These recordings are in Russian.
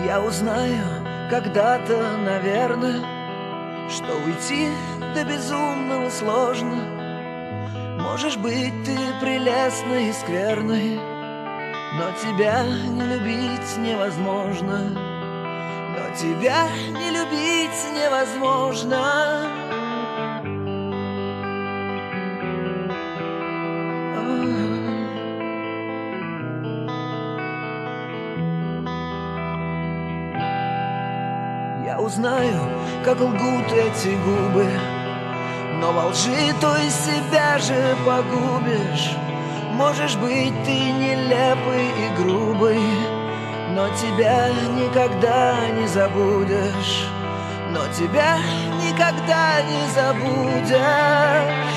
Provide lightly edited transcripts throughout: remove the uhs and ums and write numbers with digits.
Я узнаю когда-то, наверное, что уйти до безумного сложно. Можешь быть ты прелестной и скверной, но тебя не любить невозможно. Но тебя не любить невозможно. Я узнаю, как лгут эти губы, но во лжи той себя же погубишь. Можешь быть ты нелепый и грубый, но тебя никогда не забудешь. Но тебя никогда не забудешь.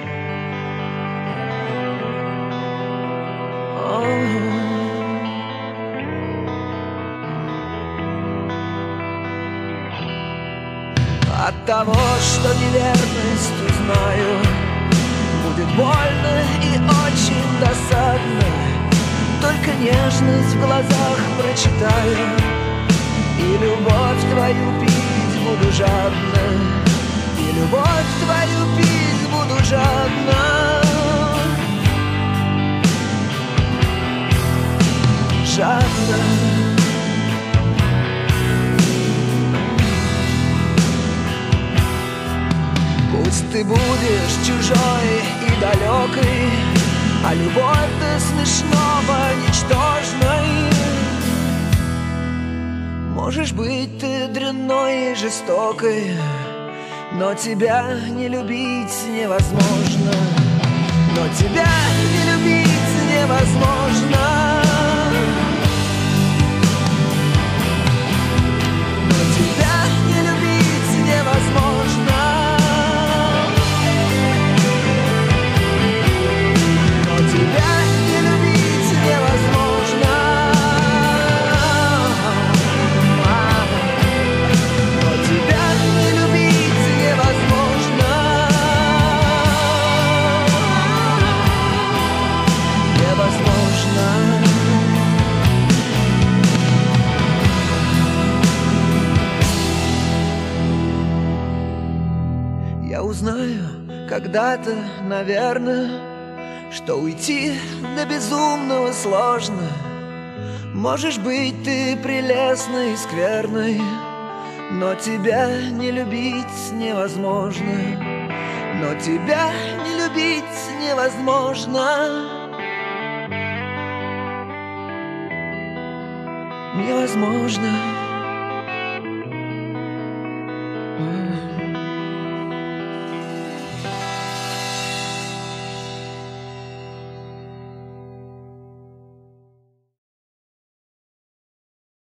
От того, что неверность узнаю, будет больно и очень досадно. Только нежность в глазах прочитаю, и любовь твою пить буду жадно. И любовь твою пить буду жадно. Жадно. Пусть ты будешь чужой и далекой, а любовь до смешного ничтожной. Можешь быть ты дрянной и жестокой, но тебя не любить невозможно. Но тебя не любить невозможно. Но тебя не любить невозможно. Я узнаю когда-то, наверное, что уйти до безумного сложно. Можешь быть ты прелестной и скверной, но тебя не любить невозможно. Но тебя не любить невозможно. Невозможно.